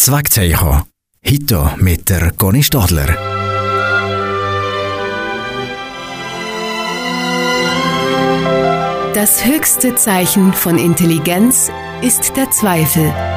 Zweckzeichen. Heute mit der Conny Stadler. Das höchste Zeichen von Intelligenz ist der Zweifel.